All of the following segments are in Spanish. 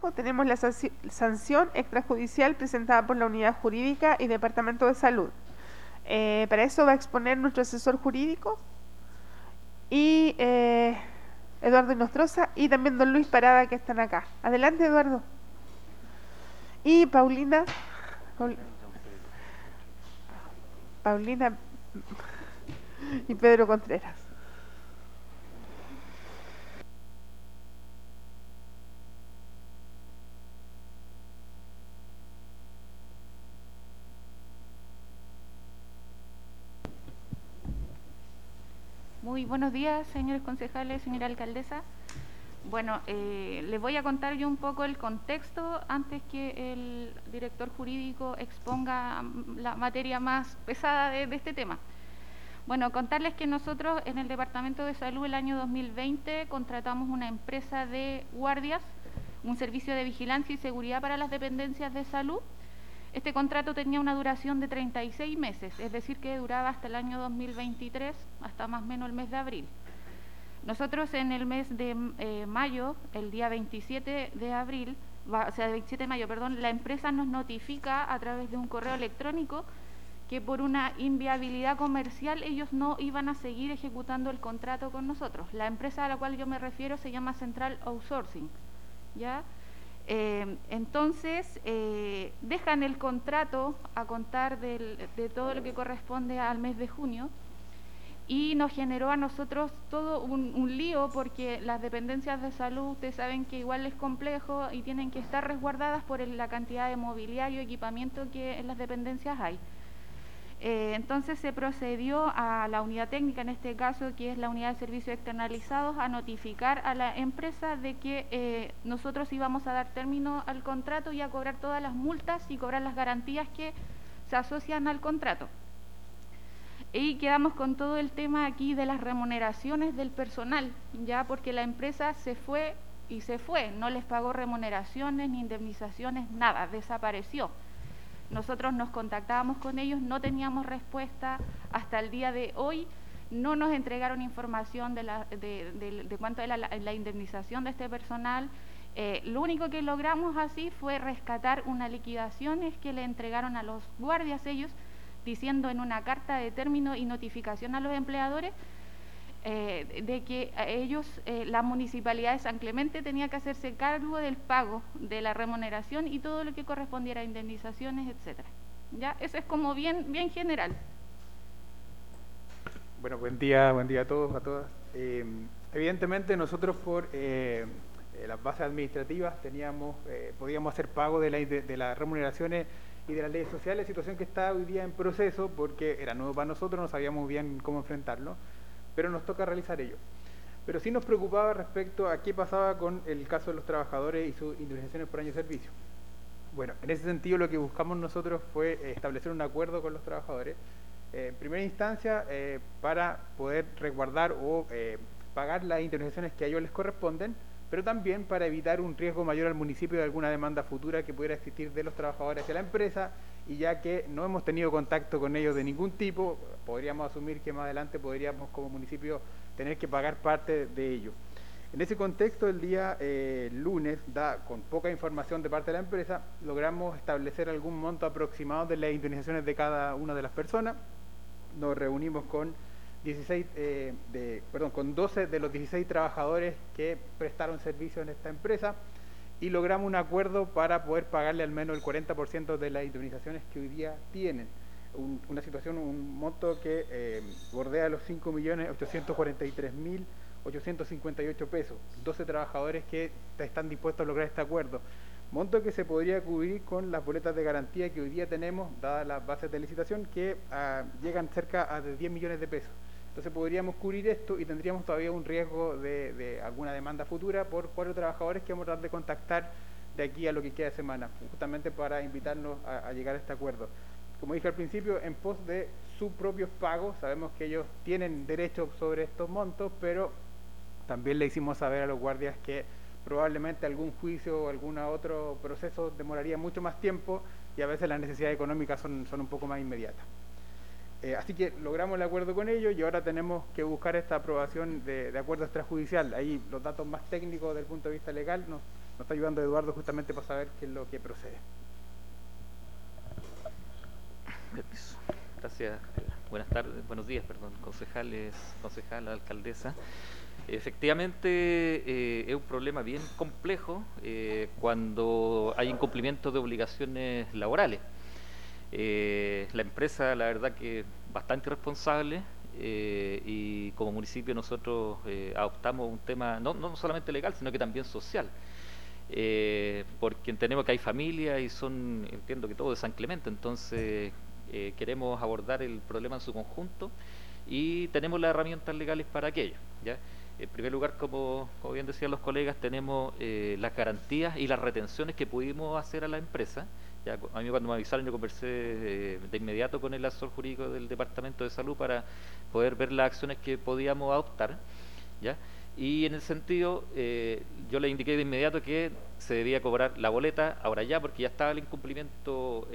abajo tenemos la sanción extrajudicial presentada por la Unidad Jurídica y Departamento de Salud. Para eso va a exponer nuestro asesor jurídico y Eduardo Inostroza y también don Luis Parada, que están acá. Adelante, Eduardo. Y Paulina y Pedro Contreras. Muy buenos días, señores concejales, señora alcaldesa. Bueno, les voy a contar yo un poco el contexto antes que el director jurídico exponga la materia más pesada de este tema. Bueno, contarles que nosotros en el Departamento de Salud el año 2020 contratamos una empresa de guardias, un servicio de vigilancia y seguridad para las dependencias de salud. Este contrato tenía una duración de 36 meses, es decir, que duraba hasta el año 2023, hasta más o menos el mes de abril. Nosotros en el mes de mayo, el día 27 de abril, o sea, 27 de mayo, perdón, la empresa nos notifica a través de un correo electrónico que por una inviabilidad comercial ellos no iban a seguir ejecutando el contrato con nosotros. La empresa a la cual yo me refiero se llama Central Outsourcing, ¿ya? Entonces dejan el contrato a contar de todo lo que corresponde al mes de junio y nos generó a nosotros todo un lío, porque las dependencias de salud, ustedes saben que igual es complejo y tienen que estar resguardadas por la cantidad de mobiliario y equipamiento que en las dependencias hay. Entonces se procedió a la unidad técnica, en este caso que es la unidad de servicios externalizados, a notificar a la empresa de que nosotros íbamos a dar término al contrato y a cobrar todas las multas y cobrar las garantías que se asocian al contrato. Y quedamos con todo el tema aquí de las remuneraciones del personal, ya porque la empresa se fue, no les pagó remuneraciones ni indemnizaciones, nada, desapareció. Nosotros nos contactábamos con ellos, no teníamos respuesta hasta el día de hoy, no nos entregaron información de cuánto era la indemnización de este personal. Lo único que logramos así fue rescatar una liquidación que le entregaron a los guardias ellos, diciendo en una carta de término y notificación a los empleadores de que a ellos, la municipalidad de San Clemente tenía que hacerse cargo del pago de la remuneración y todo lo que correspondiera a indemnizaciones, etcétera. Ya, eso es como bien general. Bueno, buen día a todos, a todas. Evidentemente nosotros por las bases administrativas podíamos hacer pago de las remuneraciones y de las leyes sociales, situación que está hoy día en proceso porque era nuevo para nosotros, no sabíamos bien cómo enfrentarlo, pero nos toca realizar ello. Pero sí nos preocupaba respecto a qué pasaba con el caso de los trabajadores y sus indemnizaciones por año de servicio. Bueno, en ese sentido lo que buscamos nosotros fue establecer un acuerdo con los trabajadores, en primera instancia para poder resguardar o pagar las indemnizaciones que a ellos les corresponden, pero también para evitar un riesgo mayor al municipio de alguna demanda futura que pudiera existir de los trabajadores hacia la empresa, y ya que no hemos tenido contacto con ellos de ningún tipo, podríamos asumir que más adelante podríamos como municipio tener que pagar parte de ello. En ese contexto, el día lunes, con poca información de parte de la empresa, logramos establecer algún monto aproximado de las indemnizaciones de cada una de las personas. Nos reunimos con 12 de los 16 trabajadores que prestaron servicio en esta empresa y logramos un acuerdo para poder pagarle al menos el 40% de las indemnizaciones que hoy día tienen. Un monto que bordea los 5.843.858 pesos. 12 trabajadores que están dispuestos a lograr este acuerdo. Monto que se podría cubrir con las boletas de garantía que hoy día tenemos, dadas las bases de licitación, que llegan cerca a de 10 millones de pesos. Entonces podríamos cubrir esto y tendríamos todavía un riesgo de alguna demanda futura por 4 trabajadores que vamos a tratar de contactar de aquí a lo que queda de semana, justamente para invitarnos a llegar a este acuerdo. Como dije al principio, en pos de sus propios pagos, sabemos que ellos tienen derecho sobre estos montos, pero también le hicimos saber a los guardias que probablemente algún juicio o algún otro proceso demoraría mucho más tiempo y a veces las necesidades económicas son un poco más inmediatas. Así que logramos el acuerdo con ellos y ahora tenemos que buscar esta aprobación de acuerdo extrajudicial. Ahí los datos más técnicos desde el punto de vista legal nos está ayudando Eduardo justamente para saber qué es lo que procede. Permiso. Gracias. Buenas tardes, buenos días, perdón, concejales, concejala, alcaldesa. Efectivamente, es un problema bien complejo cuando hay incumplimiento de obligaciones laborales. La empresa, la verdad que bastante responsable, y como municipio nosotros adoptamos un tema no solamente legal, sino que también social. Porque entendemos que hay familias y son, entiendo que todo de San Clemente, entonces queremos abordar el problema en su conjunto y tenemos las herramientas legales para aquello, ¿ya? En primer lugar, como bien decían los colegas, tenemos las garantías y las retenciones que pudimos hacer a la empresa. Ya, a mí cuando me avisaron yo conversé de inmediato con el asesor jurídico del Departamento de Salud para poder ver las acciones que podíamos adoptar, ¿ya? Y en el sentido, yo le indiqué de inmediato que se debía cobrar la boleta ahora ya, porque ya estaba el incumplimiento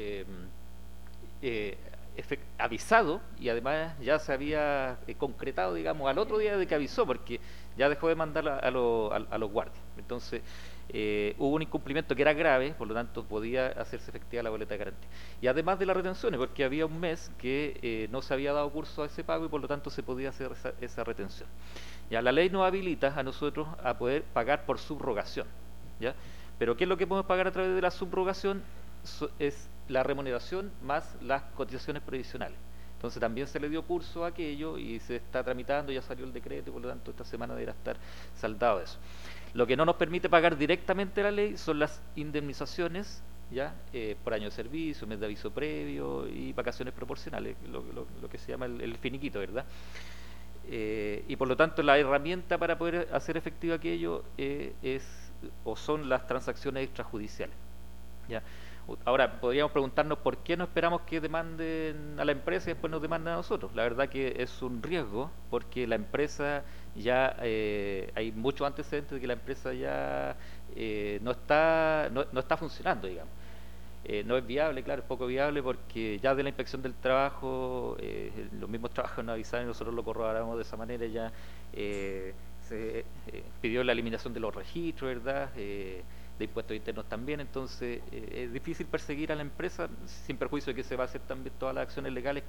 avisado y además ya se había concretado, digamos, al otro día de que avisó, porque ya dejó de mandar a los guardias. Entonces, hubo un incumplimiento que era grave, por lo tanto podía hacerse efectiva la boleta de garantía. Y además de las retenciones, porque había un mes que no se había dado curso a ese pago y por lo tanto se podía hacer esa retención. Ya, la ley nos habilita a nosotros a poder pagar por subrogación, ¿ya? Pero ¿qué es lo que podemos pagar a través de la subrogación? Es la remuneración más las cotizaciones previsionales. Entonces también se le dio curso a aquello y se está tramitando, ya salió el decreto y por lo tanto esta semana deberá estar saldado eso. Lo que no nos permite pagar directamente la ley son las indemnizaciones, ¿ya? Por año de servicio, mes de aviso previo y vacaciones proporcionales, lo que se llama el finiquito, ¿verdad? Y por lo tanto la herramienta para poder hacer efectivo aquello son las transacciones extrajudiciales, ¿ya? Ahora, podríamos preguntarnos por qué no esperamos que demanden a la empresa y después nos demanden a nosotros. La verdad que es un riesgo porque la empresa ya, hay muchos antecedentes de que la empresa ya no está funcionando, digamos. No es viable, claro, es poco viable porque ya de la inspección del trabajo, los mismos trabajos nos avisaron y nosotros lo corroboramos de esa manera, ya se pidió la eliminación de los registros, ¿verdad? De impuestos internos también, entonces es difícil perseguir a la empresa sin perjuicio de que se va a hacer también todas las acciones legales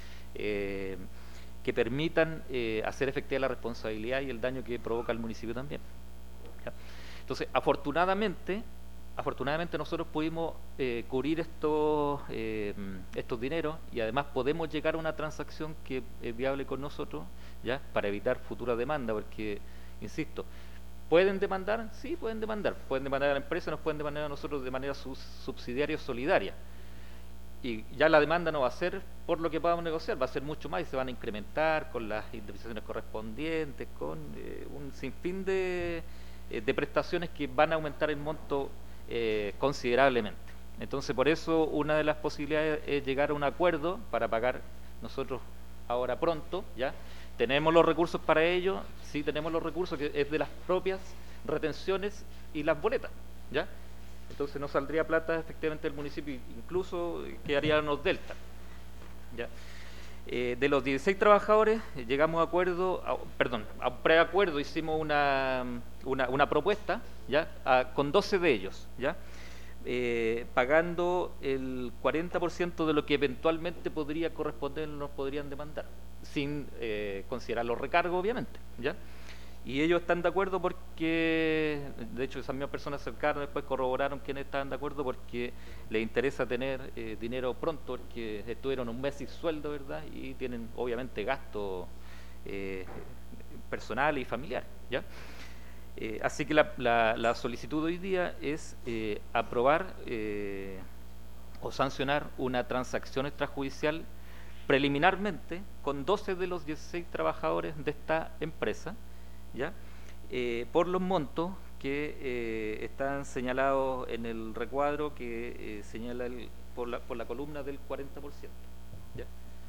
que permitan hacer efectiva la responsabilidad y el daño que provoca al municipio también, ¿ya? Entonces, afortunadamente nosotros pudimos cubrir estos dineros y además podemos llegar a una transacción que es viable con nosotros, ¿ya? Para evitar futura demanda, porque, insisto, ¿pueden demandar? Sí, pueden demandar a la empresa, nos pueden demandar a nosotros de manera subsidiaria o solidaria. Y ya la demanda no va a ser por lo que podamos negociar, va a ser mucho más y se van a incrementar con las indemnizaciones correspondientes, con un sinfín de prestaciones que van a aumentar el monto considerablemente. Entonces, por eso una de las posibilidades es llegar a un acuerdo para pagar nosotros ahora pronto, ¿ya? ¿Tenemos los recursos para ello? Sí, tenemos los recursos, que es de las propias retenciones y las boletas, ¿ya? Entonces no saldría plata efectivamente del municipio, incluso quedarían los delta, ¿ya? De los 16 trabajadores llegamos a acuerdo, a un preacuerdo, hicimos una propuesta, ¿ya? Con 12 de ellos, ¿ya? Pagando el 40% de lo que eventualmente podría corresponder, nos podrían demandar, sin considerar los recargos, obviamente, ¿ya? Y ellos están de acuerdo porque, de hecho, esas mismas personas cercanas después corroboraron quiénes estaban de acuerdo porque les interesa tener dinero pronto, porque estuvieron un mes sin sueldo, ¿verdad? Y tienen, obviamente, gastos personales y familiares, ¿ya? Así que la solicitud hoy día es aprobar o sancionar una transacción extrajudicial preliminarmente con 12 de los 16 trabajadores de esta empresa, ¿ya? Por los montos que están señalados en el recuadro que señala por la columna del 40%, ¿ya?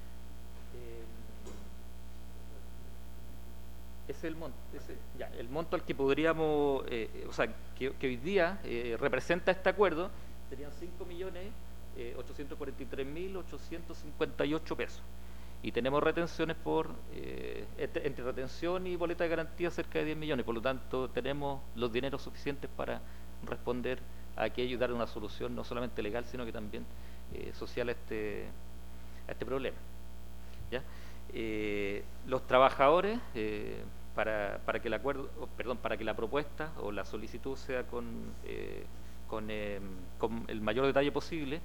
Es el monto, el monto al que podríamos, o sea, que hoy día representa este acuerdo, serían 5.843.858 pesos. Y tenemos retenciones por, entre retención y boleta de garantía, cerca de 10 millones. Por lo tanto, tenemos los dineros suficientes para responder a aquello y dar una solución no solamente legal, sino que también social a este problema. ¿Ya? Los trabajadores, para que el acuerdo, para que la propuesta o la solicitud sea con el mayor detalle posible,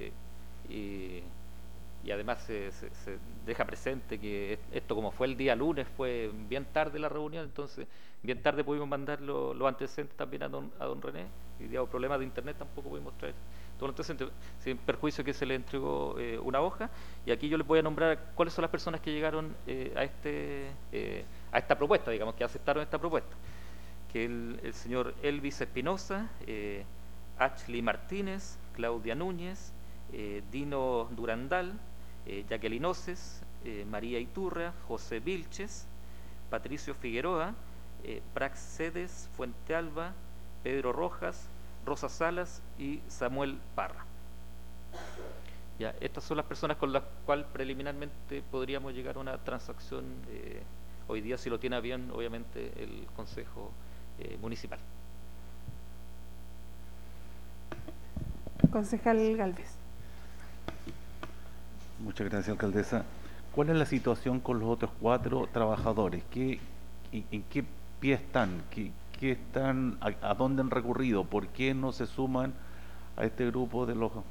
y además se deja presente que esto, como fue el día lunes, fue bien tarde la reunión, entonces bien tarde pudimos mandar los antecedentes también a don René, y digamos, problemas de internet tampoco pudimos traer todos los antecedentes, sin perjuicio que se le entregó una hoja, y aquí yo les voy a nombrar cuáles son las personas que llegaron a esta propuesta, digamos, que aceptaron esta propuesta, que el señor Elvis Espinosa, Ashley Martínez, Claudia Núñez, Dino Durandal, Jacqueline Oces, María Iturra, José Vilches, Patricio Figueroa, Praxedes Fuente Alba, Pedro Rojas, Rosa Salas y Samuel Parra. Ya, estas son las personas con las cuales preliminarmente podríamos llegar a una transacción hoy día, si lo tiene bien, obviamente, el Consejo Municipal. Concejal Galvez. Muchas gracias, alcaldesa. ¿Cuál es la situación con los otros 4 trabajadores? ¿En qué pie están? ¿Qué están? ¿A dónde han recurrido? ¿Por qué no se suman a este grupo de los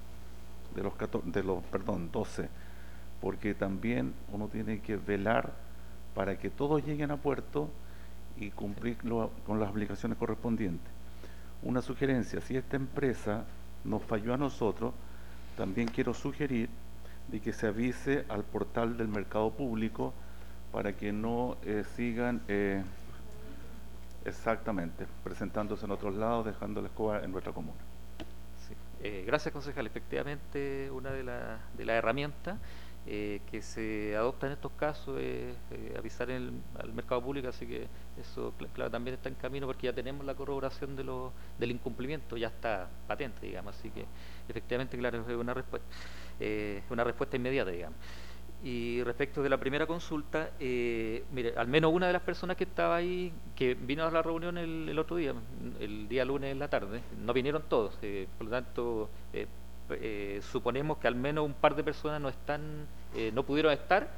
12? Porque también uno tiene que velar para que todos lleguen a puerto y cumplir con las obligaciones correspondientes. Una sugerencia: si esta empresa nos falló a nosotros, también quiero sugerir de que se avise al portal del mercado público para que no sigan exactamente presentándose en otros lados, dejando la escoba en nuestra comuna. Sí. Gracias, concejal. Efectivamente, una de las herramientas que se adopta en estos casos es avisar al mercado público, así que eso, claro, también está en camino, porque ya tenemos la corroboración del incumplimiento, ya está patente, digamos, así que efectivamente, claro, es una respuesta inmediata, digamos. Y respecto de la primera consulta, mire, al menos una de las personas que estaba ahí, que vino a la reunión el otro día, el día lunes en la tarde, no vinieron todos, por lo tanto suponemos que al menos un par de personas no pudieron estar,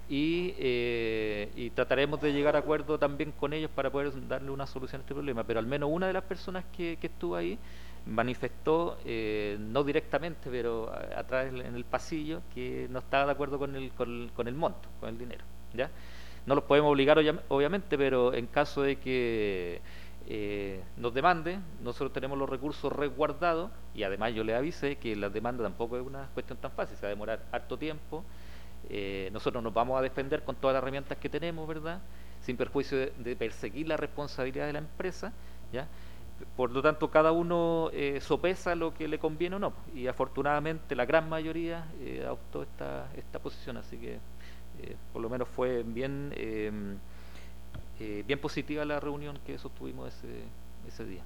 y trataremos de llegar a acuerdo también con ellos para poder darle una solución a este problema, pero al menos una de las personas que estuvo ahí manifestó, no directamente, pero atrás en el pasillo, que no estaba de acuerdo con el monto, con el dinero, ¿ya? No los podemos obligar, obviamente, pero en caso de que nos demande, nosotros tenemos los recursos resguardados, y además yo le avisé que la demanda tampoco es una cuestión tan fácil, se va a demorar harto tiempo. Nosotros nos vamos a defender con todas las herramientas que tenemos, ¿verdad?, sin perjuicio de perseguir la responsabilidad de la empresa, ¿ya? Por lo tanto, cada uno sopesa lo que le conviene o no, y afortunadamente la gran mayoría adoptó esta posición, así que por lo menos fue bien positiva la reunión que sostuvimos ese día.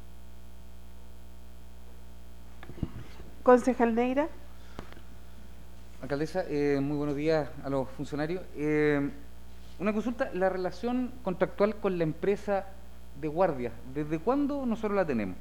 Concejal Neira. Alcaldesa, muy buenos días a los funcionarios. Una consulta: la relación contractual con la empresa de guardia, ¿desde cuándo nosotros la tenemos?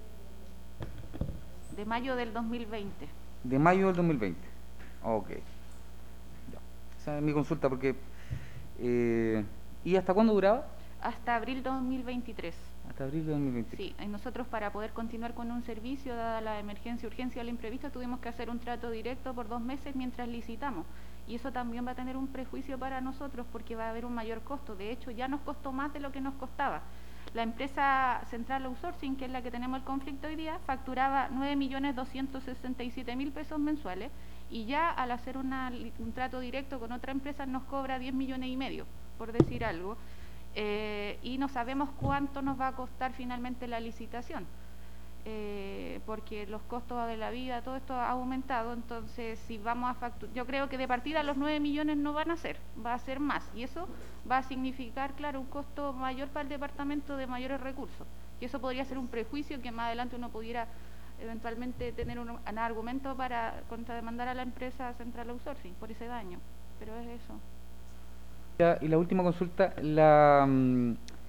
De mayo del 2020. De mayo del 2020. Ok. Ya. Esa es mi consulta, porque... ¿y hasta cuándo duraba? Hasta abril 2023. Hasta abril de 2023. Sí, y nosotros, para poder continuar con un servicio, dada la emergencia, urgencia o el imprevisto, tuvimos que hacer un trato directo por 2 meses mientras licitamos. Y eso también va a tener un prejuicio para nosotros, porque va a haber un mayor costo. De hecho, ya nos costó más de lo que nos costaba. La empresa Central Outsourcing, que es la que tenemos el conflicto hoy día, facturaba 9.267.000 pesos mensuales, y ya al hacer un trato directo con otra empresa nos cobra 10,5 millones, por decir algo, y no sabemos cuánto nos va a costar finalmente la licitación, porque los costos de la vida, todo esto ha aumentado. Entonces, si vamos a facturar, yo creo que de partida los 9 millones no van a ser, va a ser más, y eso va a significar, claro, un costo mayor para el departamento, de mayores recursos, y eso podría ser un prejuicio que más adelante uno pudiera eventualmente tener un argumento para contrademandar a la empresa Central Outsourcing por ese daño, pero es eso. Y la última consulta: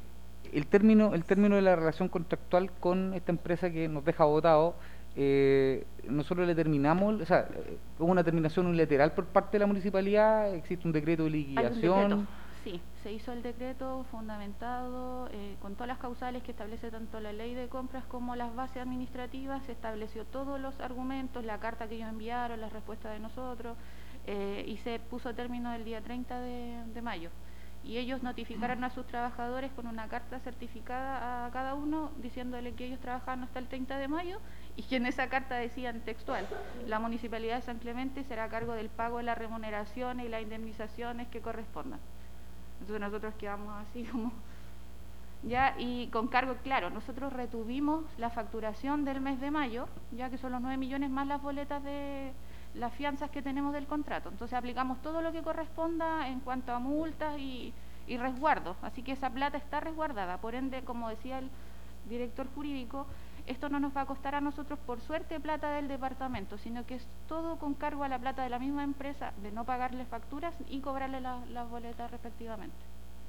el término de la relación contractual con esta empresa que nos deja votados, nosotros le terminamos, o sea, hubo una terminación unilateral por parte de la municipalidad, existe un decreto de Hay un liquidación. decreto, sí, se hizo el decreto fundamentado con todas las causales que establece tanto la ley de compras como las bases administrativas, se estableció todos los argumentos, la carta que ellos enviaron, la respuesta de nosotros, y se puso término el día 30 de mayo. Y ellos notificaron a sus trabajadores con una carta certificada a cada uno diciéndole que ellos trabajaban hasta el 30 de mayo y que en esa carta decían textual: la Municipalidad de San Clemente será a cargo del pago de las remuneraciones y las indemnizaciones que correspondan. Entonces nosotros quedamos así como ya, y con cargo, claro, nosotros retuvimos la facturación del mes de mayo, ya que son los 9 millones más las boletas de las fianzas que tenemos del contrato. Entonces aplicamos todo lo que corresponda en cuanto a multas y resguardos, así que esa plata está resguardada. Por ende, como decía el director jurídico, esto no nos va a costar a nosotros, por suerte, plata del departamento, sino que es todo con cargo a la plata de la misma empresa, de no pagarle facturas y cobrarle las boletas respectivamente.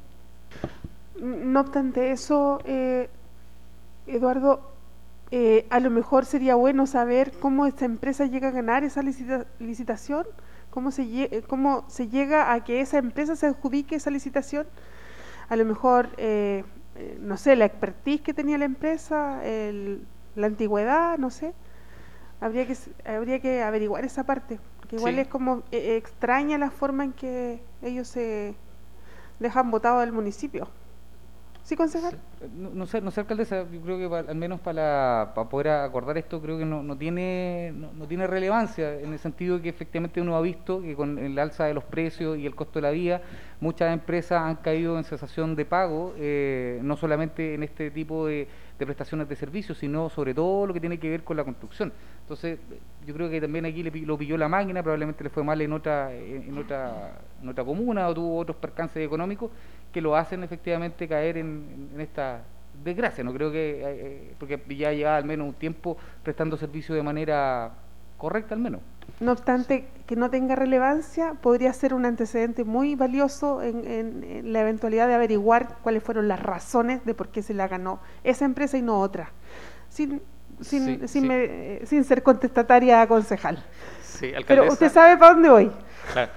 No obstante eso, Eduardo, a lo mejor sería bueno saber cómo esta empresa llega a ganar esa licitación, cómo se llega a que esa empresa se adjudique esa licitación. A lo mejor, no sé, la expertise que tenía la empresa, la antigüedad, no sé. Habría que averiguar esa parte, que igual Sí. es como extraña la forma en que ellos se dejan votado del municipio. ¿Sí, concejal? No sé, alcaldesa, yo creo que al menos para poder acordar esto, creo que no tiene relevancia, en el sentido de que efectivamente uno ha visto que con el alza de los precios y el costo de la vida, muchas empresas han caído en cesación de pago, no solamente en este tipo de prestaciones de servicios, sino sobre todo lo que tiene que ver con la construcción. Entonces, yo creo que también aquí lo pilló la máquina, probablemente le fue mal en otra comuna o tuvo otros percances económicos que lo hacen efectivamente caer en esta desgracia. No creo que, porque ya lleva al menos un tiempo prestando servicio de manera correcta al menos. No obstante que no tenga relevancia, podría ser un antecedente muy valioso en la eventualidad de averiguar cuáles fueron las razones de por qué se la ganó esa empresa y no otra, sin ser contestataria concejal. Sí, alcaldesa. Pero usted sabe para dónde voy. Claro,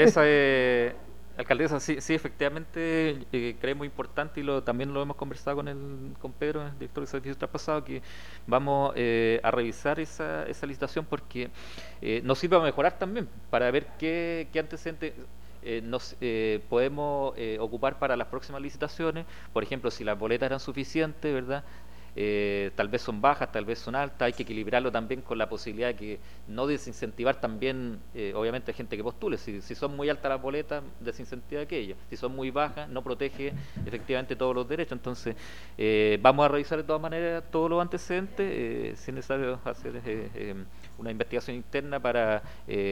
alcaldesa, sí, creemos muy importante y también lo hemos conversado con Pedro, el director de servicios traspasados, que vamos a revisar esa licitación porque nos sirve a mejorar también, para ver qué antecedentes nos podemos ocupar para las próximas licitaciones. Por ejemplo, si las boletas eran suficientes, ¿verdad? Tal vez son bajas, tal vez son altas, hay que equilibrarlo también con la posibilidad de que no desincentivar también, obviamente, a gente que postule. Si son muy altas las boletas, desincentiva aquello. Si son muy bajas, no protege efectivamente todos los derechos. Entonces, vamos a revisar de todas maneras todos los antecedentes, si es necesario hacer una investigación interna para...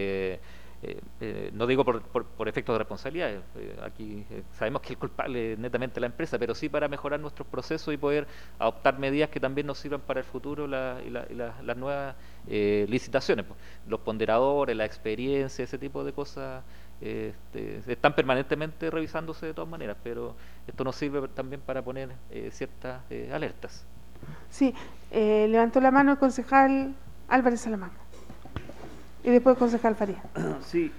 no digo por efectos de responsabilidad, aquí sabemos que el culpable es netamente la empresa, pero sí para mejorar nuestros procesos y poder adoptar medidas que también nos sirvan para el futuro las nuevas licitaciones. Los ponderadores, la experiencia, ese tipo de cosas están permanentemente revisándose de todas maneras, pero esto nos sirve también para poner ciertas alertas. Sí, levantó la mano el concejal Álvarez Salamanca. Y después el concejal Faría. Sí,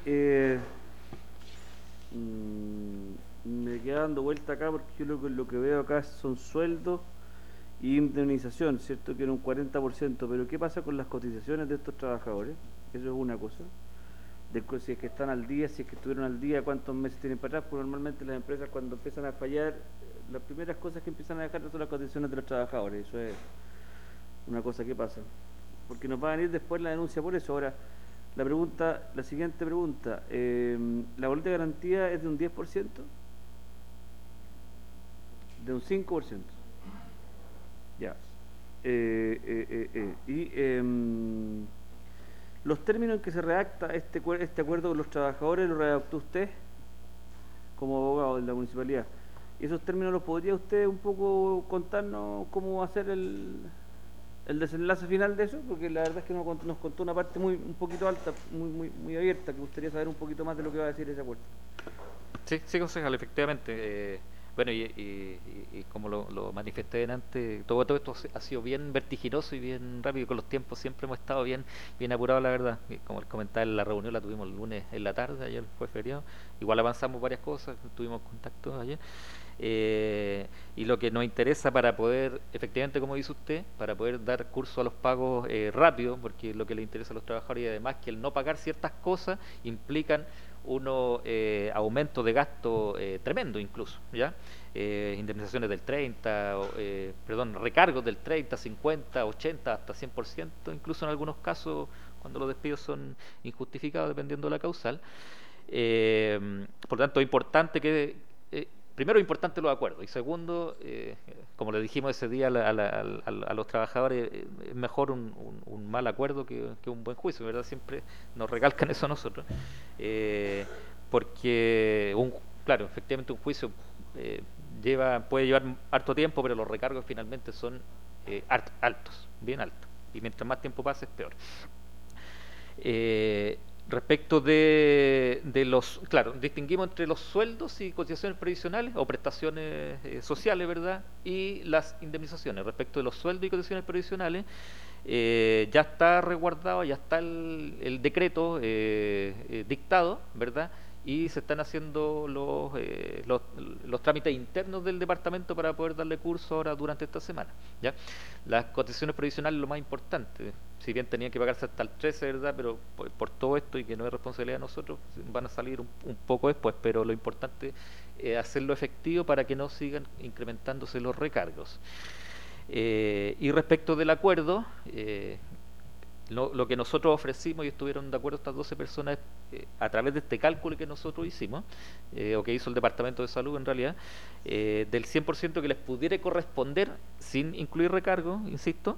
me queda dando vuelta acá porque yo lo que veo acá son sueldos y indemnización, ¿cierto? Que era un 40%, pero ¿qué pasa con las cotizaciones de estos trabajadores? Eso es una cosa. Si es que están al día, si es que estuvieron al día, cuántos meses tienen para atrás, porque normalmente las empresas cuando empiezan a fallar, las primeras cosas que empiezan a dejar son las cotizaciones de los trabajadores. Eso es una cosa que pasa. Porque nos va a venir después la denuncia por eso. Ahora, la siguiente pregunta, ¿la boleta de garantía es de un 10%? ¿De un 5%? Ya. Los términos en que se redacta este acuerdo con los trabajadores, ¿lo redactó usted como abogado de la municipalidad? ¿Y esos términos los podría usted un poco contarnos cómo va a ser el desenlace final de eso? Porque la verdad es que nos contó una parte un poquito alta, muy abierta, que gustaría saber un poquito más de lo que va a decir ese acuerdo. Sí, concejal, efectivamente. Bueno, y como lo manifesté antes, todo esto ha sido bien vertiginoso y bien rápido. Con los tiempos siempre hemos estado bien apurados, la verdad. Y como comentaba, en la reunión la tuvimos el lunes en la tarde, ayer fue feriado. Igual avanzamos varias cosas, tuvimos contacto ayer. Y lo que nos interesa para poder, efectivamente, como dice usted, para poder dar curso a los pagos rápido, porque lo que le interesa a los trabajadores, y además que el no pagar ciertas cosas implican unos aumentos de gasto tremendo incluso, ¿ya? Indemnizaciones del 30, recargos del 30, 50, 80, hasta 100%, incluso en algunos casos cuando los despidos son injustificados dependiendo de la causal. Por lo tanto, es importante que primero, importante los acuerdos, y segundo, como le dijimos ese día a los trabajadores, es mejor un mal acuerdo que un buen juicio, ¿verdad? Siempre nos recalcan eso a nosotros, porque, claro, efectivamente un juicio puede llevar harto tiempo, pero los recargos finalmente son altos, bien altos, y mientras más tiempo pase es peor. Respecto de los, claro, distinguimos entre los sueldos y cotizaciones previsionales o prestaciones sociales, ¿verdad? Y las indemnizaciones. Respecto de los sueldos y cotizaciones previsionales, ya está resguardado, ya está el decreto dictado, ¿verdad? Y se están haciendo los trámites internos del departamento para poder darle curso ahora durante esta semana, ¿ya? Las cotizaciones previsionales es lo más importante, si bien tenían que pagarse hasta el 13, ¿verdad? Pero por todo esto, y que no es responsabilidad de nosotros, van a salir un poco después, pero lo importante es hacerlo efectivo para que no sigan incrementándose los recargos. Y respecto del acuerdo, lo que nosotros ofrecimos, y estuvieron de acuerdo estas 12 personas, a través de este cálculo que nosotros hicimos, o que hizo el Departamento de Salud en realidad, del 100% que les pudiera corresponder sin incluir recargo, insisto,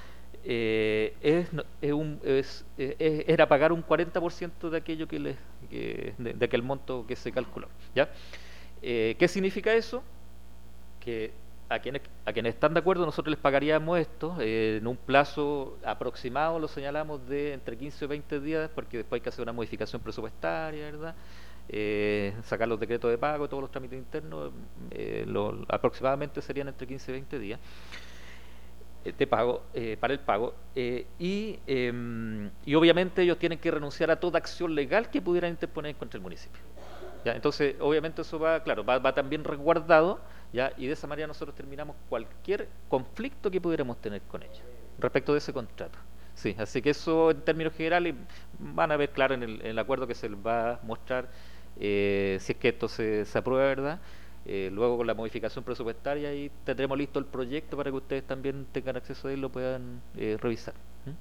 era pagar un 40% de aquello de aquel monto que se calculó, ¿ya? ¿Qué significa eso? Que a quienes están de acuerdo, nosotros les pagaríamos esto en un plazo aproximado, lo señalamos, de entre 15 o 20 días, porque después hay que hacer una modificación presupuestaria, ¿verdad? Sacar los decretos de pago, todos los trámites internos, aproximadamente serían entre 15 y 20 días de pago, para el pago, y obviamente ellos tienen que renunciar a toda acción legal que pudieran interponer contra el municipio, ¿ya? Entonces, obviamente eso va también resguardado, ¿ya? Y de esa manera nosotros terminamos cualquier conflicto que pudiéramos tener con ellos respecto de ese contrato. Sí, así que eso en términos generales van a ver claro en el acuerdo que se les va a mostrar, si es que esto se aprueba, ¿verdad? Luego con la modificación presupuestaria, y tendremos listo el proyecto para que ustedes también tengan acceso a él y lo puedan revisar.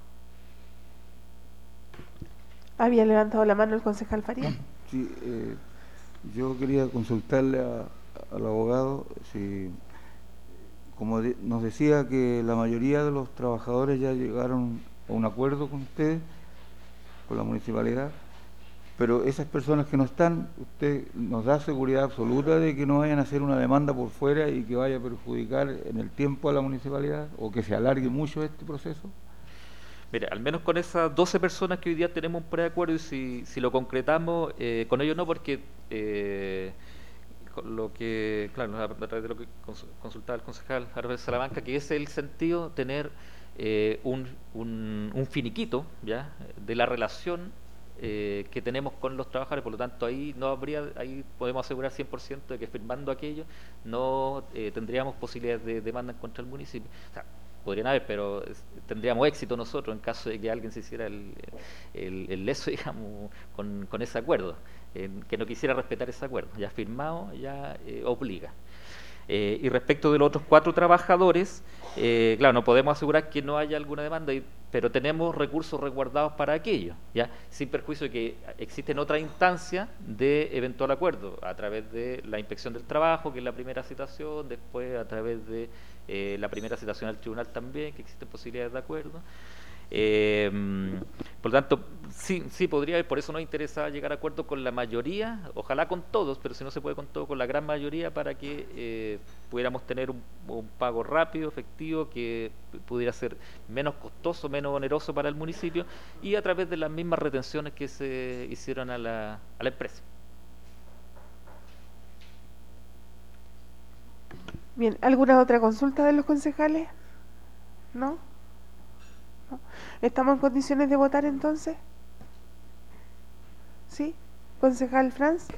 Había levantado la mano el concejal Faría. Sí, yo quería consultarle al abogado si, como nos decía que la mayoría de los trabajadores ya llegaron a un acuerdo con ustedes, con la municipalidad, pero esas personas que no están, ¿usted nos da seguridad absoluta de que no vayan a hacer una demanda por fuera y que vaya a perjudicar en el tiempo a la municipalidad, o que se alargue mucho este proceso? Mire, al menos con esas 12 personas que hoy día tenemos un preacuerdo, y si lo concretamos, con ellos no, porque lo que, claro, a través de lo que consultaba el concejal Álvarez Salamanca, que ese es el sentido, tener un finiquito, ¿ya?, de la relación que tenemos con los trabajadores. Por lo tanto, ahí podemos asegurar 100% de que firmando aquello no tendríamos posibilidades de demanda contra el municipio. O sea, podrían haber, pero tendríamos éxito nosotros en caso de que alguien se hiciera el leso, digamos, con ese acuerdo, que no quisiera respetar ese acuerdo. Ya firmado, ya obliga. Y respecto de los otros 4 trabajadores, claro, no podemos asegurar que no haya alguna demanda, pero tenemos recursos resguardados para aquello, ¿ya? Sin perjuicio de que existen otras instancias de eventual acuerdo, a través de la inspección del trabajo, que es la primera citación, después a través de la primera citación al tribunal también, que existen posibilidades de acuerdo. Por lo tanto, sí podría haber. Por eso nos interesa llegar a acuerdo con la mayoría, ojalá con todos, pero si no se puede con todo, con la gran mayoría, para que pudiéramos tener un pago rápido, efectivo, que pudiera ser menos costoso, menos oneroso para el municipio, y a través de las mismas retenciones que se hicieron a la empresa. Bien, ¿alguna otra consulta de los concejales? ¿No? ¿No? ¿Estamos en condiciones de votar entonces? ¿Sí? ¿Concejal Franz?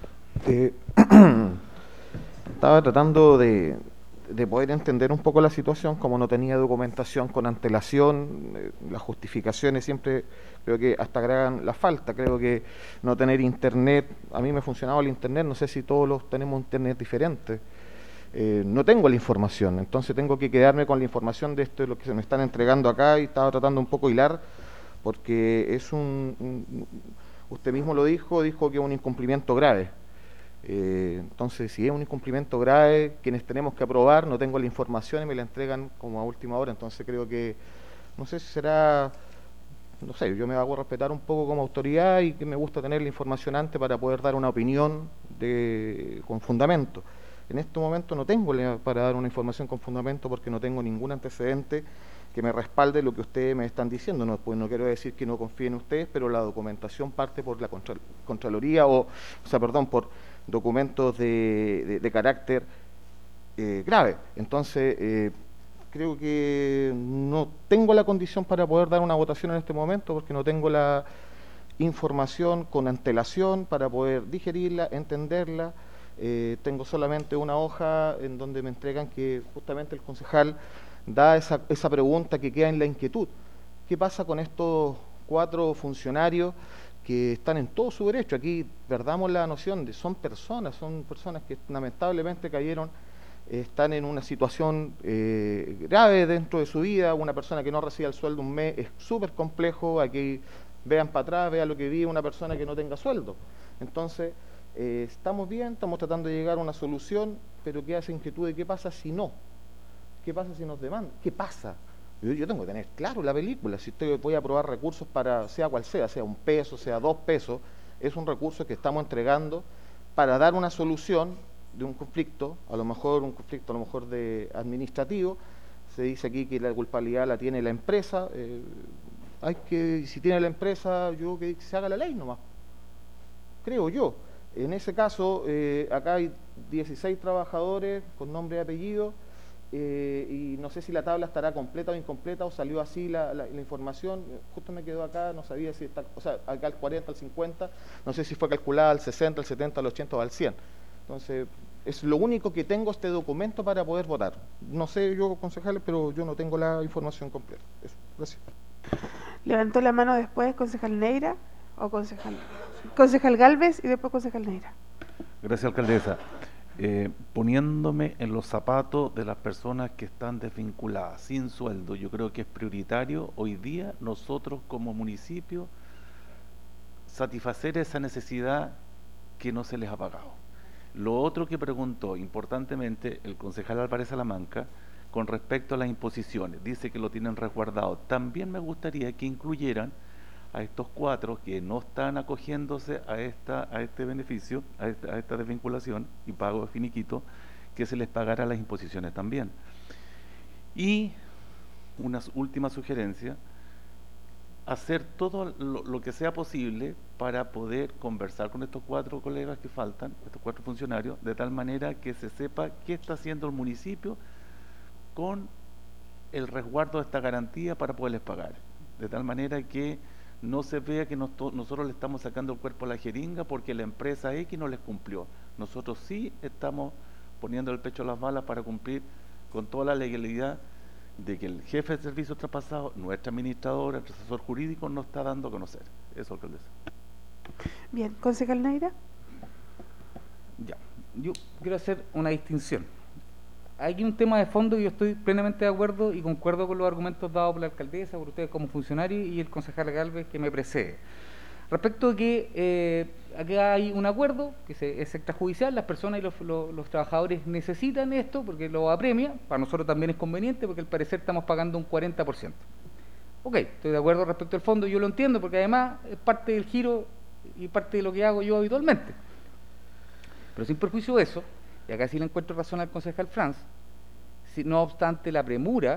Estaba tratando de poder entender un poco la situación, como no tenía documentación con antelación, las justificaciones siempre creo que hasta agregan la falta. Creo que no tener internet, a mí me funcionaba el internet, no sé si todos los tenemos internet diferente. No tengo la información, entonces tengo que quedarme con la información de esto, de lo que se me están entregando acá, y estaba tratando un poco de hilar, porque es usted mismo lo dijo que es un incumplimiento grave. Entonces, si es un incumplimiento grave, quienes tenemos que aprobar, no tengo la información y me la entregan como a última hora. Entonces creo que, no sé si será, no sé, yo me hago respetar un poco como autoridad y que me gusta tener la información antes para poder dar una opinión con fundamento. En este momento no tengo para dar una información con fundamento porque no tengo ningún antecedente que me respalde lo que ustedes me están diciendo. No, pues no quiero decir que no confíe en ustedes, pero la documentación parte por la Contraloría por documentos de carácter grave. Entonces, creo que no tengo la condición para poder dar una votación en este momento porque no tengo la información con antelación para poder digerirla, entenderla. Tengo solamente una hoja en donde me entregan que justamente el concejal da esa pregunta que queda en la inquietud. ¿Qué pasa con estos 4 funcionarios que están en todo su derecho? Aquí perdamos la noción de son personas que lamentablemente cayeron, están en una situación grave dentro de su vida. Una persona que no reciba el sueldo un mes es súper complejo. Aquí vean para atrás, vean lo que vive una persona que no tenga sueldo. Entonces, estamos bien, estamos tratando de llegar a una solución, pero queda esa inquietud de qué pasa si no. ¿Qué pasa si nos demandan? ¿Qué pasa? Yo tengo que tener claro la película. Si usted puede aprobar recursos para, sea cual sea 1 peso, sea 2 pesos, es un recurso que estamos entregando para dar una solución de un conflicto, a lo mejor de administrativo. Se dice aquí que la culpabilidad la tiene la empresa. Si tiene la empresa, yo que se haga la ley nomás. Creo yo. En ese caso, acá hay 16 trabajadores con nombre y apellido. Y no sé si la tabla estará completa o incompleta o salió así la información. Justo me quedó acá, no sabía si está, acá al 40, al 50, no sé si fue calculada al 60, al 70, al 80 o al 100. Entonces, es lo único que tengo este documento para poder votar. No sé yo, concejales, pero yo no tengo la información completa. Eso, gracias. Levantó la mano después concejal Neira o concejal Galvez y después concejal Neira. Gracias, alcaldesa. Poniéndome en los zapatos de las personas que están desvinculadas, sin sueldo, yo creo que es prioritario hoy día nosotros como municipio satisfacer esa necesidad que no se les ha pagado. Lo otro que preguntó importantemente el concejal Álvarez Salamanca con respecto a las imposiciones, dice que lo tienen resguardado. También me gustaría que incluyeran a estos 4 que no están acogiéndose a este beneficio, a esta desvinculación y pago de finiquito, que se les pagara las imposiciones también. Y una última sugerencia, hacer todo lo que sea posible para poder conversar con estos 4 colegas que faltan, estos 4 funcionarios, de tal manera que se sepa qué está haciendo el municipio con el resguardo de esta garantía para poderles pagar, de tal manera que no se vea que nosotros le estamos sacando el cuerpo a la jeringa porque la empresa X no les cumplió. Nosotros sí estamos poniendo el pecho a las balas para cumplir con toda la legalidad de que el jefe de servicio traspasado, nuestra administradora, nuestro asesor jurídico, nos está dando a conocer. Eso, alcaldesa. Bien, concejal Neira. Ya, yo quiero hacer una distinción. Hay un tema de fondo y yo estoy plenamente de acuerdo y concuerdo con los argumentos dados por la alcaldesa, por ustedes como funcionarios y el concejal Galvez que me precede. Respecto a que acá hay un acuerdo que es extrajudicial, las personas y los trabajadores necesitan esto porque lo apremia, para nosotros también es conveniente porque al parecer estamos pagando un 40%. Ok, estoy de acuerdo respecto al fondo, yo lo entiendo porque además es parte del giro y parte de lo que hago yo habitualmente. Pero sin perjuicio de eso, y acá sí le encuentro razón al concejal Franz, no obstante la premura,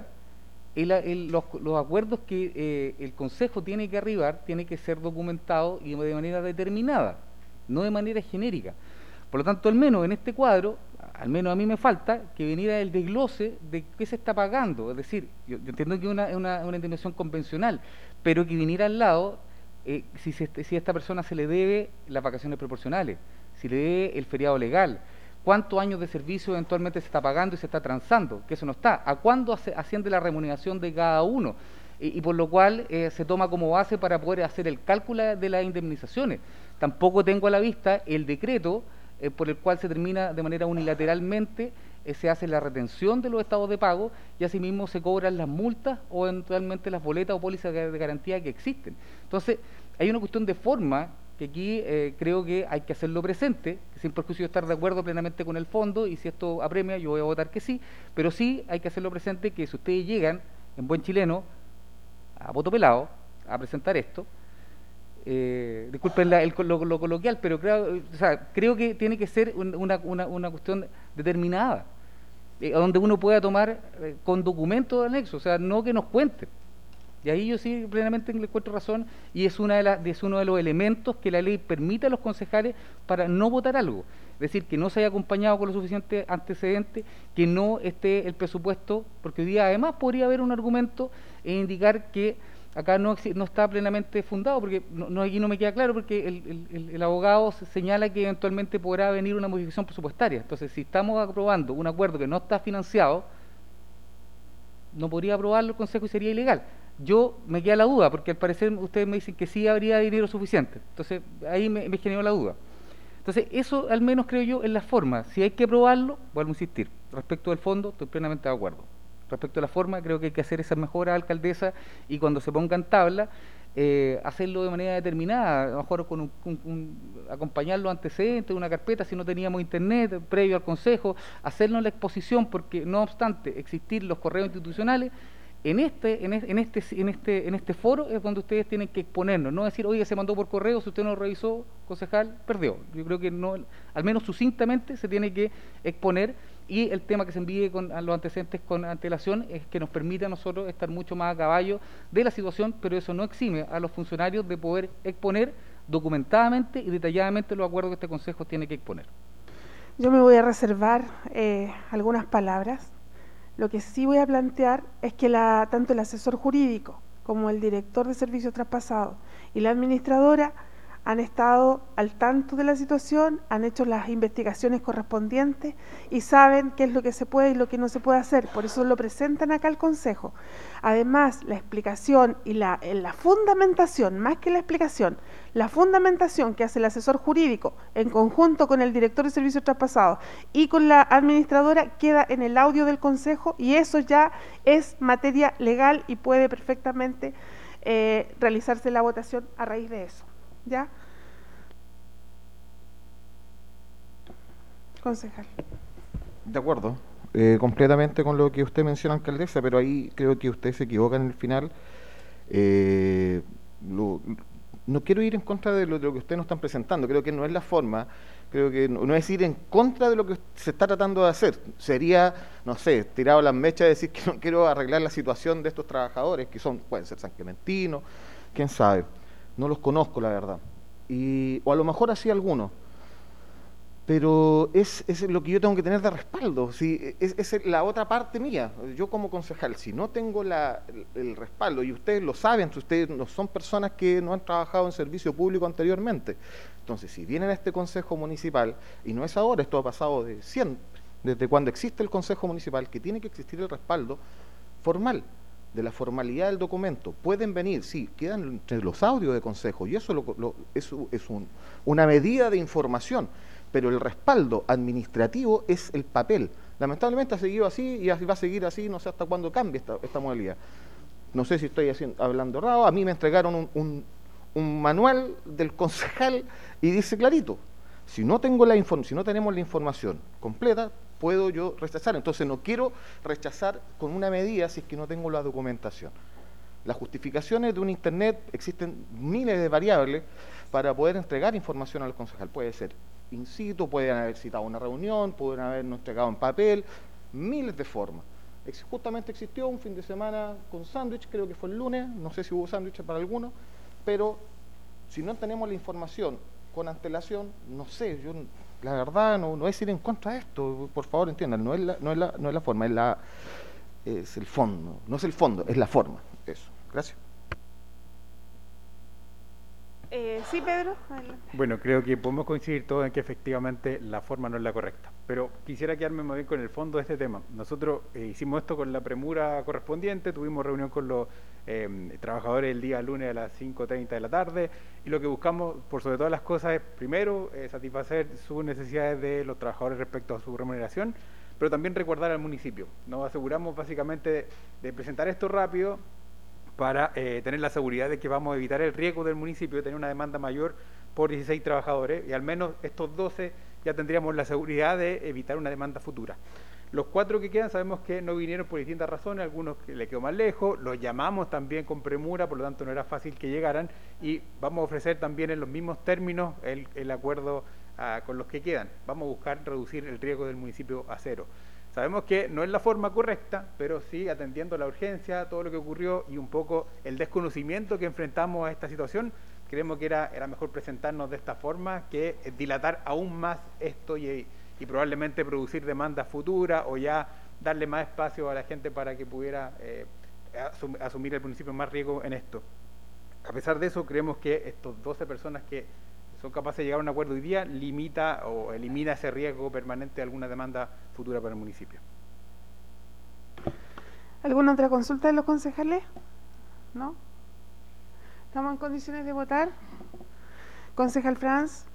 los acuerdos que el Consejo tiene que arribar tienen que ser documentados y de manera determinada, no de manera genérica. Por lo tanto, al menos en este cuadro, al menos a mí me falta que viniera el desglose de qué se está pagando. Es decir, yo entiendo que es una indemnización convencional, pero que viniera al lado si a esta persona se le debe las vacaciones proporcionales, si le debe el feriado legal, cuántos años de servicio eventualmente se está pagando y se está transando, que eso no está, a cuándo asciende la remuneración de cada uno, y por lo cual se toma como base para poder hacer el cálculo de las indemnizaciones. Tampoco tengo a la vista el decreto por el cual se termina de manera unilateralmente, se hace la retención de los estados de pago y asimismo se cobran las multas o eventualmente las boletas o pólizas de garantía que existen. Entonces, hay una cuestión de forma que aquí creo que hay que hacerlo presente, sin perjuicio de estar de acuerdo plenamente con el fondo, y si esto apremia yo voy a votar que sí, pero sí hay que hacerlo presente que si ustedes llegan, en buen chileno, a voto pelado, a presentar esto, disculpen lo coloquial, pero creo que tiene que ser una cuestión determinada, donde uno pueda tomar con documentos de anexo, o sea, no que nos cuenten. Y ahí yo sí plenamente le encuentro razón, y es uno de los elementos que la ley permite a los concejales para no votar algo. Es decir, que no se haya acompañado con lo suficiente antecedente, que no esté el presupuesto, porque hoy día además podría haber un argumento e indicar que acá no está plenamente fundado, porque aquí no me queda claro, porque el abogado señala que eventualmente podrá venir una modificación presupuestaria. Entonces, si estamos aprobando un acuerdo que no está financiado, no podría aprobarlo el Consejo y sería ilegal. Yo me queda la duda, porque al parecer ustedes me dicen que sí habría dinero suficiente. Entonces, ahí me generó la duda. Entonces, eso al menos creo yo es la forma. Si hay que aprobarlo, vuelvo a insistir, respecto del fondo estoy plenamente de acuerdo. Respecto a la forma, creo que hay que hacer esas mejoras, alcaldesa, y cuando se ponga en tabla, hacerlo de manera determinada, a lo mejor acompañar los antecedentes de una carpeta, si no teníamos internet, previo al consejo, hacerlo en la exposición, porque no obstante existir los correos institucionales, en este foro es donde ustedes tienen que exponernos, no decir, oye, se mandó por correo, si usted no lo revisó, concejal, perdió. Yo creo que no, al menos sucintamente se tiene que exponer, y el tema que se envíe a los antecedentes con antelación es que nos permite a nosotros estar mucho más a caballo de la situación, pero eso no exime a los funcionarios de poder exponer documentadamente y detalladamente los acuerdos que este consejo tiene que exponer. Yo me voy a reservar algunas palabras. Lo que sí voy a plantear es que tanto el asesor jurídico como el director de servicios traspasados y la administradora han estado al tanto de la situación, han hecho las investigaciones correspondientes y saben qué es lo que se puede y lo que no se puede hacer. Por eso lo presentan acá al Consejo. Además, la explicación y la fundamentación, más que la explicación, la fundamentación que hace el asesor jurídico en conjunto con el director de servicios traspasados y con la administradora queda en el audio del Consejo, y eso ya es materia legal y puede perfectamente realizarse la votación a raíz de eso. ¿Ya? Concejal. De acuerdo, completamente con lo que usted menciona, alcaldesa, pero ahí creo que usted se equivoca en el final. No quiero ir en contra de lo que ustedes nos están presentando, creo que no es la forma, creo que no es ir en contra de lo que se está tratando de hacer. Sería, no sé, tirado las mechas de decir que no quiero arreglar la situación de estos trabajadores, que pueden ser San Clementino, quién sabe. No los conozco, la verdad. O a lo mejor así algunos. Pero es lo que yo tengo que tener de respaldo. ¿Sí? Es la otra parte mía. Yo como concejal, si no tengo el respaldo, y ustedes lo saben, ustedes no son personas que no han trabajado en servicio público anteriormente. Entonces, si vienen a este consejo municipal, y no es ahora, esto ha pasado de siempre, desde cuando existe el consejo municipal, que tiene que existir el respaldo formal, de la formalidad del documento. Pueden venir, sí, quedan entre los audios de consejo, y eso es una medida de información, pero el respaldo administrativo es el papel. Lamentablemente ha seguido así y va a seguir así, no sé hasta cuándo cambie esta modalidad. No sé si estoy hablando raro. A mí me entregaron un manual del concejal y dice clarito, si no tenemos la información completa, puedo yo rechazar. Entonces no quiero rechazar con una medida si es que no tengo la documentación. Las justificaciones de un internet, existen miles de variables para poder entregar información al concejal. Puede ser in situ, pueden haber citado una reunión, pueden habernos entregado en papel, miles de formas. Justamente existió un fin de semana con sándwich, creo que fue el lunes, no sé si hubo sándwich para algunos, pero si no tenemos la información con antelación, no sé, yo la verdad no es ir en contra de esto, por favor entiendan, no es la forma, es el fondo, no es el fondo, es la forma, eso, gracias. Sí, Pedro. Adelante. Bueno, creo que podemos coincidir todos en que efectivamente la forma no es la correcta, pero quisiera quedarme más bien con el fondo de este tema. Nosotros hicimos esto con la premura correspondiente, tuvimos reunión con los trabajadores el día lunes a las 5:30 de la tarde, y lo que buscamos, por sobre todas las cosas, es primero satisfacer sus necesidades de los trabajadores respecto a su remuneración, pero también recordar al municipio. Nos aseguramos básicamente de presentar esto rápido, para tener la seguridad de que vamos a evitar el riesgo del municipio de tener una demanda mayor por 16 trabajadores, y al menos estos 12 ya tendríamos la seguridad de evitar una demanda futura. Los 4 que quedan sabemos que no vinieron por distintas razones, algunos que le quedó más lejos, los llamamos también con premura, por lo tanto no era fácil que llegaran, y vamos a ofrecer también en los mismos términos el acuerdo con los que quedan. Vamos a buscar reducir el riesgo del municipio a 0. Sabemos que no es la forma correcta, pero sí atendiendo la urgencia, todo lo que ocurrió y un poco el desconocimiento que enfrentamos a esta situación, creemos que era mejor presentarnos de esta forma que dilatar aún más esto y probablemente producir demandas futuras o ya darle más espacio a la gente para que pudiera asumir el municipio más riesgo en esto. A pesar de eso, creemos que estos 12 personas que son capaces de llegar a un acuerdo hoy día limita o elimina ese riesgo permanente de alguna demanda futura para el municipio. ¿Alguna otra consulta de los concejales? ¿No? ¿Estamos en condiciones de votar? Concejal Franz.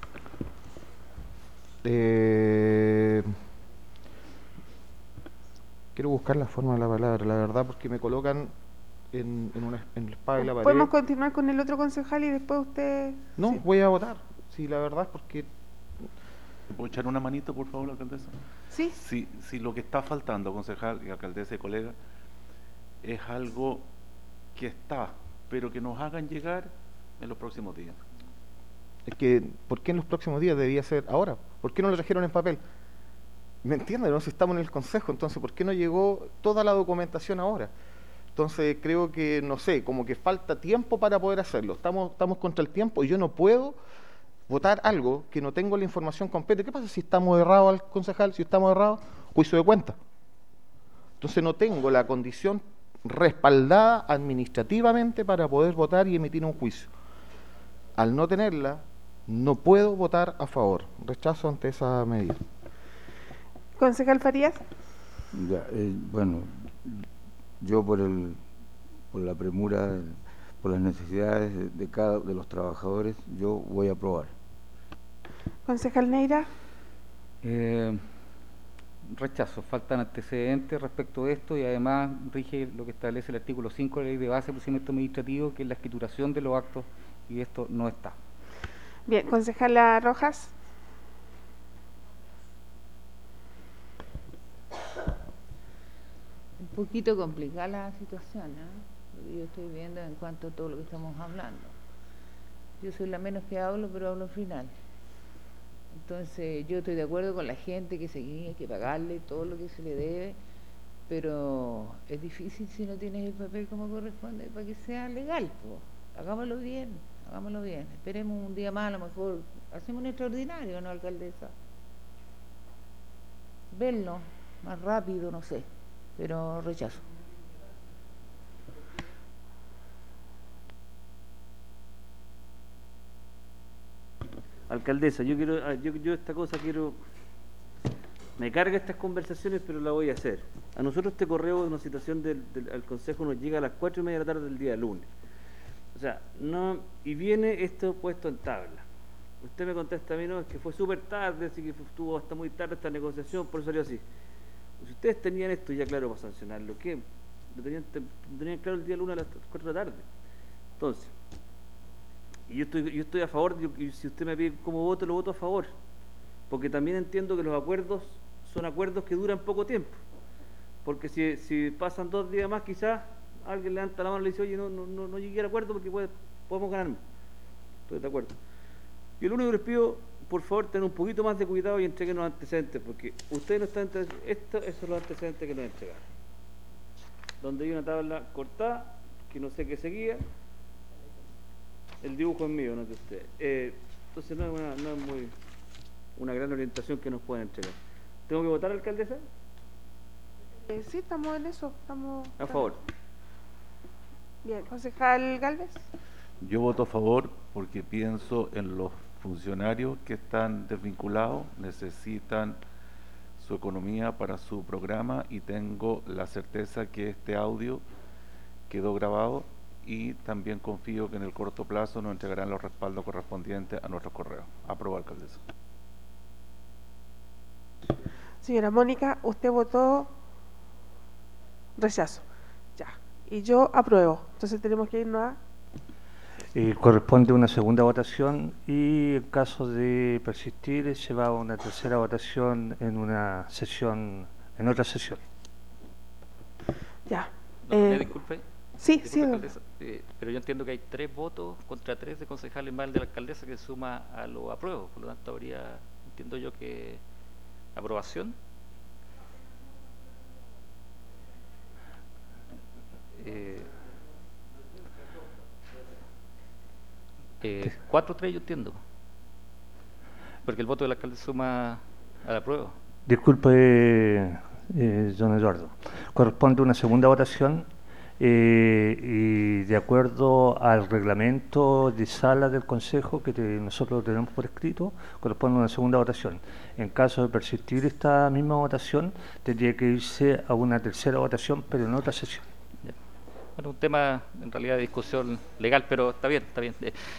Quiero buscar la forma de la palabra, la verdad, porque me colocan en la espada y la pared. ¿Podemos continuar con el otro concejal y después usted...? No, sí. Voy a votar. Sí, la verdad es porque... ¿Puedo echar una manito, por favor, alcaldesa? Sí. Si lo que está faltando, concejal y alcaldesa y colega, es algo que está, pero que nos hagan llegar en los próximos días. Es que, ¿por qué en los próximos días? Debía ser ahora. ¿Por qué no lo trajeron en papel? ¿Me entienden? No, si estamos en el consejo, entonces, ¿por qué no llegó toda la documentación ahora? Entonces creo que, no sé, como que falta tiempo para poder hacerlo. Estamos contra el tiempo y yo no puedo votar algo que no tengo la información completa. ¿Qué pasa si estamos errados al concejal? Si estamos errados, juicio de cuenta. Entonces no tengo la condición respaldada administrativamente para poder votar y emitir un juicio. Al no tenerla, no puedo votar a favor. Rechazo ante esa medida. Concejal Farías. Ya, bueno, yo por la premura, por las necesidades de los trabajadores, yo voy a aprobar. Concejal Neira. Rechazo, faltan antecedentes respecto de esto y además rige lo que establece el artículo 5 de la Ley de Base de Procedimiento Administrativo, que es la escrituración de los actos, y esto no está. Bien, concejala Rojas. Un poquito complicada la situación, ¿no? Lo que yo estoy viendo en cuanto a todo lo que estamos hablando. Yo soy la menos que hablo, pero hablo al final. Entonces yo estoy de acuerdo con la gente que hay que pagarle todo lo que se le debe, pero es difícil si no tienes el papel como corresponde para que sea legal, pues. Hagámoslo bien, hagámoslo bien. Esperemos un día más, a lo mejor hacemos un extraordinario, ¿no, alcaldesa? Verlo más rápido, no sé, pero rechazo. Alcaldesa, yo esta cosa quiero... Me carga estas conversaciones, pero la voy a hacer. A nosotros este correo de una citación al Consejo nos llega a las 4:30 de la tarde del día lunes. O sea, no... Y viene esto puesto en tabla. Usted me contesta a mí, no, es que fue súper tarde, así que estuvo hasta muy tarde esta negociación, por eso salió así. Si ustedes tenían esto ya claro para sancionarlo, ¿qué? Lo tenían claro el día lunes a las 4 de la tarde. Entonces... Y yo estoy a favor, y si usted me pide cómo voto, lo voto a favor. Porque también entiendo que los acuerdos son acuerdos que duran poco tiempo. Porque si pasan 2 días más, quizás alguien levanta la mano y le dice, oye, no llegué al acuerdo porque podemos ganar. Estoy de acuerdo. Yo lo único que les pido, por favor, tener un poquito más de cuidado y entreguen los antecedentes, porque ustedes no están esos son los antecedentes que nos entregaron. Donde hay una tabla cortada, que no sé qué seguía. El dibujo es mío, no es de usted. Entonces no es muy una gran orientación que nos pueden entregar. ¿Tengo que votar, alcaldesa? Sí, estamos en eso. Estamos A favor. Bien, concejal Gálvez. Yo voto a favor porque pienso en los funcionarios que están desvinculados, necesitan su economía para su programa y tengo la certeza que este audio quedó grabado y también confío que en el corto plazo nos entregarán los respaldos correspondientes a nuestros correos. Aprobado, alcaldesa. Señora Mónica, usted votó rechazo. Ya. Y yo apruebo. Entonces tenemos que irnos a... Corresponde una segunda votación y en caso de persistir se va a una tercera votación en una sesión, en otra sesión. Ya. ¿Me disculpe? Sí, Disculpe, sí. alcaldesa, pero yo entiendo que hay 3 votos contra 3 de concejales más el de la alcaldesa que suma a los apruebos, por lo tanto habría, entiendo yo que aprobación. 4-3 yo entiendo, porque el voto del alcalde suma a la apruebo. Disculpe, don Eduardo. Corresponde una segunda votación y de acuerdo al reglamento de sala del Consejo que nosotros tenemos por escrito, corresponde una segunda votación. En caso de persistir esta misma votación, tendría que irse a una tercera votación, pero en otra sesión. Bueno, un tema en realidad de discusión legal, pero está bien, está bien.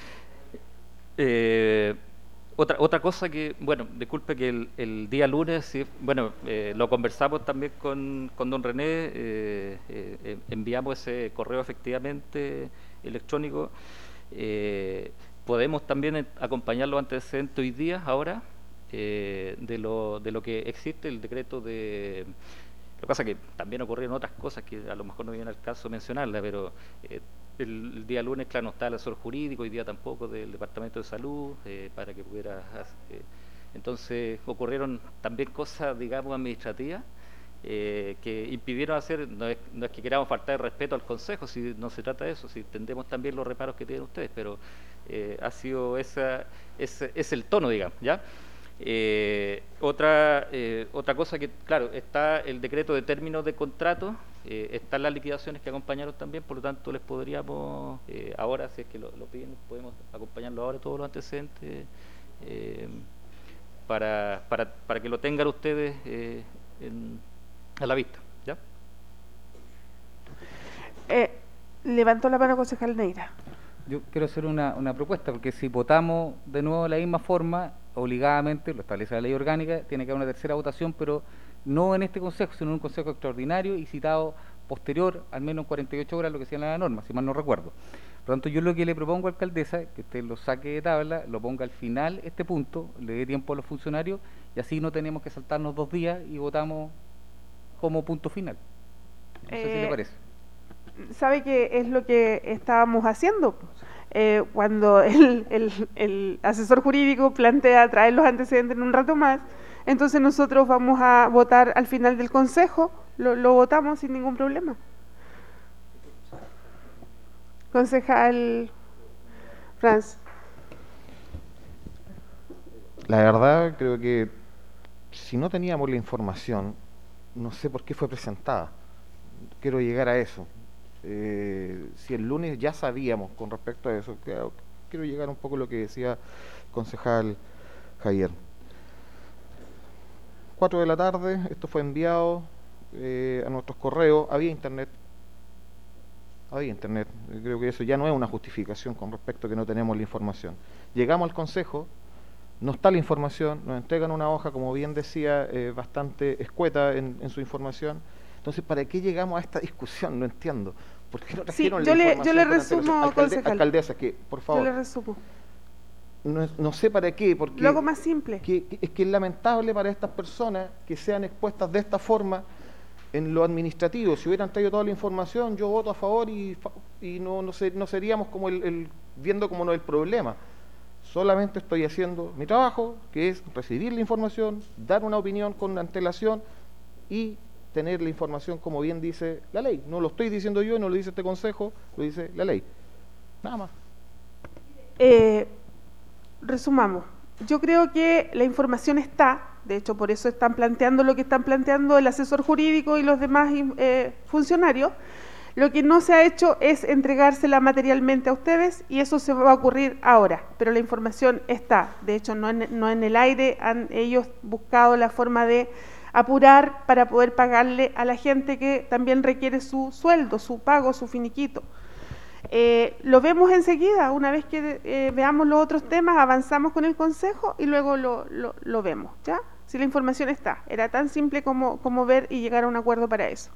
Otra cosa que, bueno, disculpe que el día lunes, sí, bueno, lo conversamos también con don René, enviamos ese correo efectivamente electrónico. Podemos también acompañar los antecedentes hoy día, ahora, de lo que existe, el decreto de... Lo que pasa es que también ocurrieron otras cosas que a lo mejor no viene al caso mencionarlas, pero el día lunes, claro, no está el asesor jurídico, hoy día tampoco del Departamento de Salud, para que pudiera... entonces ocurrieron también cosas, digamos, administrativas que impidieron hacer, no es que queramos faltar el respeto al Consejo, si no se trata de eso, si entendemos también los reparos que tienen ustedes, pero ha sido es el tono, digamos, ¿ya? Otra cosa que, claro, está el decreto de términos de contrato, están las liquidaciones que acompañaron también, por lo tanto les podríamos, ahora, si es que lo piden, podemos acompañarlo ahora todos los antecedentes para que lo tengan ustedes a la vista, ¿ya? Levantó la mano concejal Neira. Yo quiero hacer una propuesta, porque si votamos de nuevo de la misma forma, obligadamente, lo establece la ley orgánica, tiene que haber una tercera votación, pero no en este consejo, sino en un consejo extraordinario y citado posterior, al menos 48 horas, lo que sea la norma, si mal no recuerdo. Por lo tanto, yo lo que le propongo, alcaldesa, que usted lo saque de tabla, lo ponga al final este punto, le dé tiempo a los funcionarios, y así no tenemos que saltarnos 2 días y votamos como punto final. No sé si le parece. ¿Sabe qué es lo que estábamos haciendo? Cuando el asesor jurídico plantea traer los antecedentes en un rato más, entonces nosotros vamos a votar al final del consejo, lo votamos sin ningún problema. Concejal Franz. La verdad, creo que si no teníamos la información, no sé por qué fue presentada. Quiero llegar a eso. Si el lunes ya sabíamos con respecto a eso, quiero llegar un poco a lo que decía concejal Javier. 4 de la tarde, esto fue enviado a nuestros correos, había internet, creo que eso ya no es una justificación con respecto a que no tenemos la información. Llegamos al consejo, no está la información, nos entregan una hoja, como bien decía, bastante escueta en su información. Entonces, ¿para qué llegamos a esta discusión? No entiendo. ¿Por qué no trajeron la información? Yo le resumo, concejal. Alcaldesa, que, por favor. Yo le resumo. No sé para qué, porque... Lo hago más simple. Es que es lamentable para estas personas que sean expuestas de esta forma en lo administrativo. Si hubieran traído toda la información, yo voto a favor y no seríamos como viendo como no el problema. Solamente estoy haciendo mi trabajo, que es recibir la información, dar una opinión con antelación y tener la información como bien dice la ley. No lo estoy diciendo yo, no lo dice este consejo, lo dice la ley. Nada más. resumamos. Yo creo que la información está, de hecho por eso están planteando lo que están planteando el asesor jurídico y los demás funcionarios. Lo que no se ha hecho es entregársela materialmente a ustedes y eso se va a ocurrir ahora, pero la información está. De hecho, no en el aire, han ellos buscado la forma de apurar para poder pagarle a la gente que también requiere su sueldo, su pago, su finiquito. Lo vemos enseguida, una vez que veamos los otros temas, avanzamos con el Consejo y luego lo vemos, ¿ya? Si la información está, era tan simple como ver y llegar a un acuerdo para eso.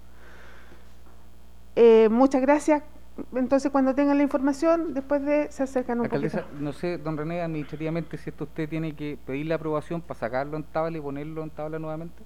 Muchas gracias. Entonces, cuando tengan la información, después se acercan un Alcaldesa, poquito. no sé, don René, administrativamente, si esto usted tiene que pedir la aprobación para sacarlo en tabla y ponerlo en tabla nuevamente.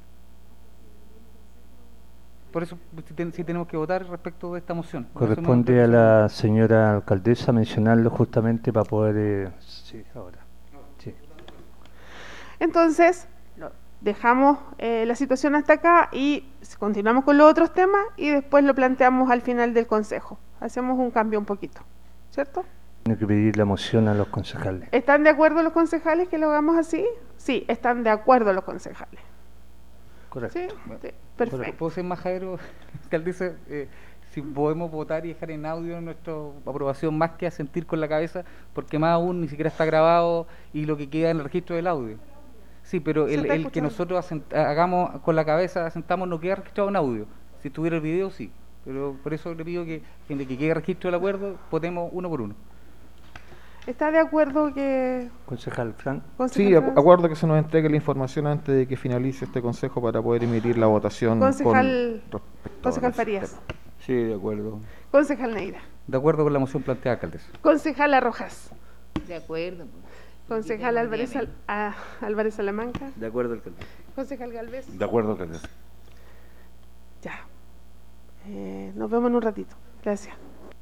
Por eso, si tenemos que votar respecto de esta moción. Corresponde a la señora alcaldesa mencionarlo justamente para poder... sí, ahora. Sí. Entonces, dejamos la situación hasta acá y continuamos con los otros temas y después lo planteamos al final del Consejo. Hacemos un cambio un poquito, ¿cierto? Tiene que pedir la moción a los concejales. ¿Están de acuerdo los concejales que lo hagamos así? Sí, están de acuerdo los concejales. Correcto. Sí, sí, perfecto. ¿Puedo ser majadero, alcaldesa? Si podemos votar y dejar en audio nuestra aprobación más que asentir con la cabeza, porque más aún ni siquiera está grabado y lo que queda en el registro del audio. Sí, pero el que nosotros hagamos con la cabeza, asentamos, no queda registrado en audio. Si estuviera el video, sí. Pero por eso le pido que en el que quede registro del acuerdo, votemos uno por uno. ¿Está de acuerdo que...? Concejal Frank. Sí, acuerdo que se nos entregue la información antes de que finalice este consejo para poder emitir la votación. Concejal Farías. Tema. Sí, de acuerdo. Concejal Neira. De acuerdo con la moción planteada, alcaldesa. Concejal Arrojas. De acuerdo. Concejal Álvarez Salamanca. De acuerdo, alcalde. Concejal Galvez. De acuerdo, alcaldesa. Ya. Nos vemos en un ratito. Gracias.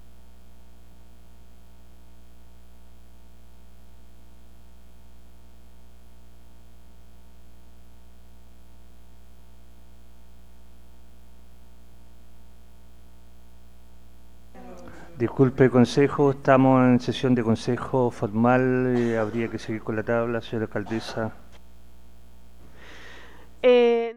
Disculpe, consejo, estamos en sesión de consejo formal, habría que seguir con la tabla, señora alcaldesa.